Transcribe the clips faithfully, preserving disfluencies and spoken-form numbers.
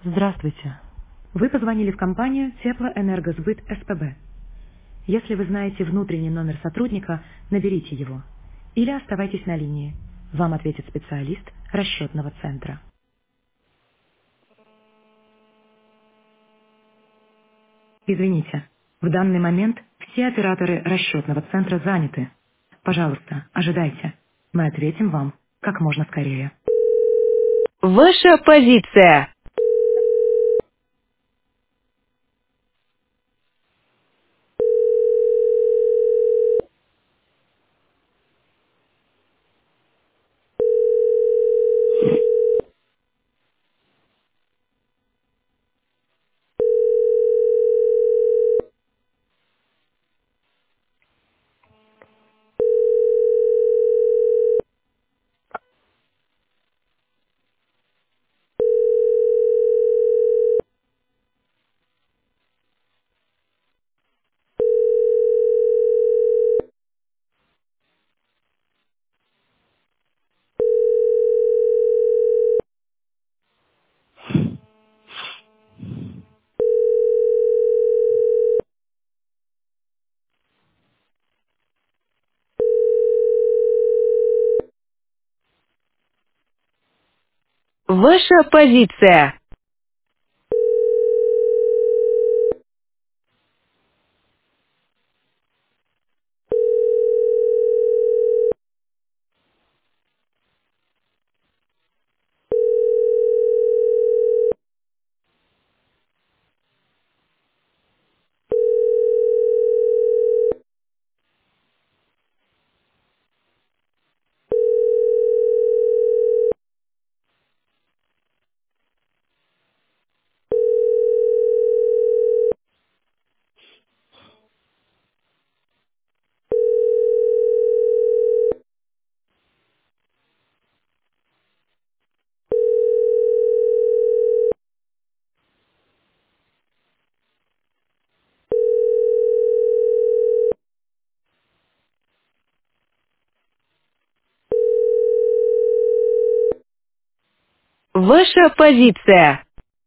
Здравствуйте. Вы позвонили в компанию Теплоэнергосбыт СПБ. Если вы знаете внутренний номер сотрудника, наберите его. Или оставайтесь на линии. Вам ответит специалист расчетного центра. Извините, в данный момент все операторы расчетного центра заняты. Пожалуйста, ожидайте. Мы ответим вам как можно скорее. Ваша позиция. Ваша позиция. Ваша позиция.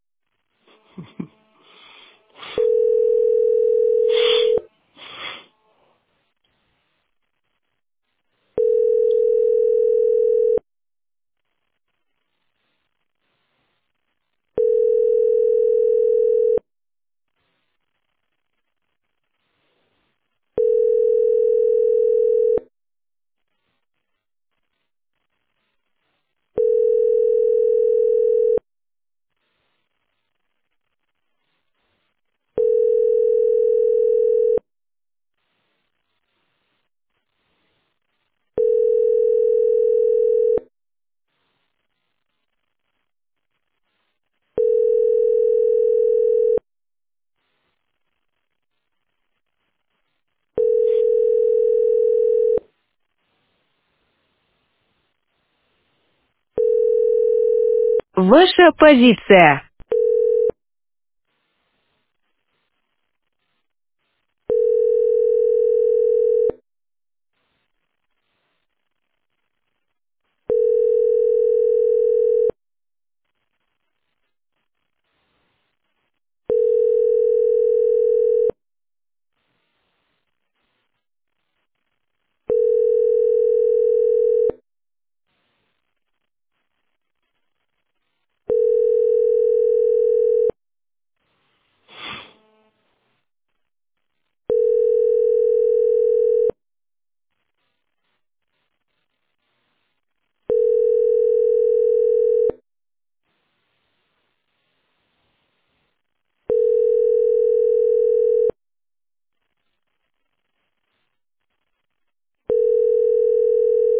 Ваша позиция.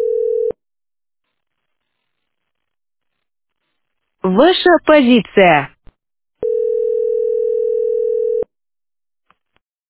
Ваша позиция.